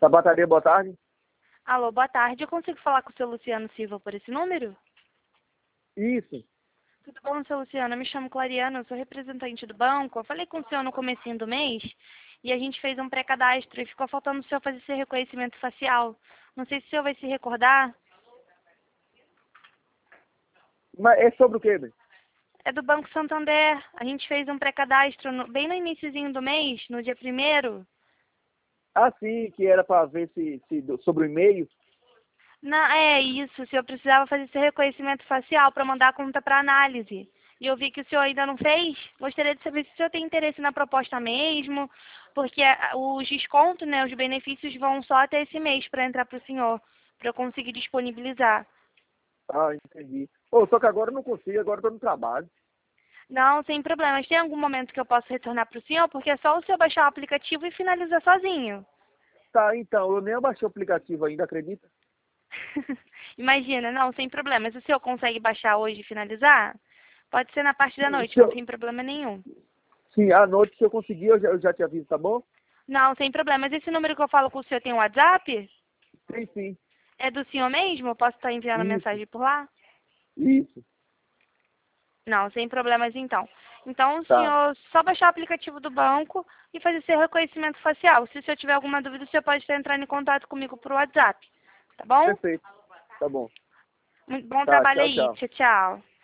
Sabataria, boa tarde. Alô, boa tarde. Eu consigo falar com o seu Luciano Silva por esse número? Isso. Tudo bom, seu Luciano? Eu me chamo Clariana, eu sou representante do banco. Eu falei com o senhor no comecinho do mês e a gente fez um pré-cadastro e ficou faltando o senhor fazer esse reconhecimento facial. Não sei se o senhor vai se recordar. Mas é sobre o quê, velho? É do Banco Santander. A gente fez um pré-cadastro bem no iniciozinho do mês, no dia 1º. Ah, sim, que era para ver sobre o e-mail. Não, é isso, o senhor precisava fazer esse reconhecimento facial para mandar a conta para análise. E eu vi que o senhor ainda não fez. Gostaria de saber se o senhor tem interesse na proposta mesmo, porque os descontos, né, os benefícios vão só até esse mês para entrar para o senhor, para eu conseguir disponibilizar. Ah, entendi. Pô, só que agora eu não consigo, agora eu tô no trabalho. Não, sem problemas. Tem algum momento que eu posso retornar para o senhor? Porque é só o senhor baixar o aplicativo e finalizar sozinho. Tá, então, eu nem abaixei o aplicativo ainda, acredita? Imagina, não, sem problemas. O senhor consegue baixar hoje e finalizar? Pode ser na parte da Sim, noite, não tem problema nenhum. sim, à noite, se eu conseguir, eu já te aviso, tá bom? Não, sem problemas. Esse número que eu falo com o senhor tem um WhatsApp? Sim, sim. É do senhor mesmo? Eu posso estar enviando Isso, mensagem por lá? isso. Não, sem problemas então. Então o Tá, senhor só baixar o aplicativo do banco e fazer seu reconhecimento facial. Se o senhor tiver alguma dúvida, o senhor pode estar entrando em contato comigo por WhatsApp. Tá bom? perfeito. Tá bom. Muito bom Tá, trabalho tchau, aí. tchau. Tchau, tchau.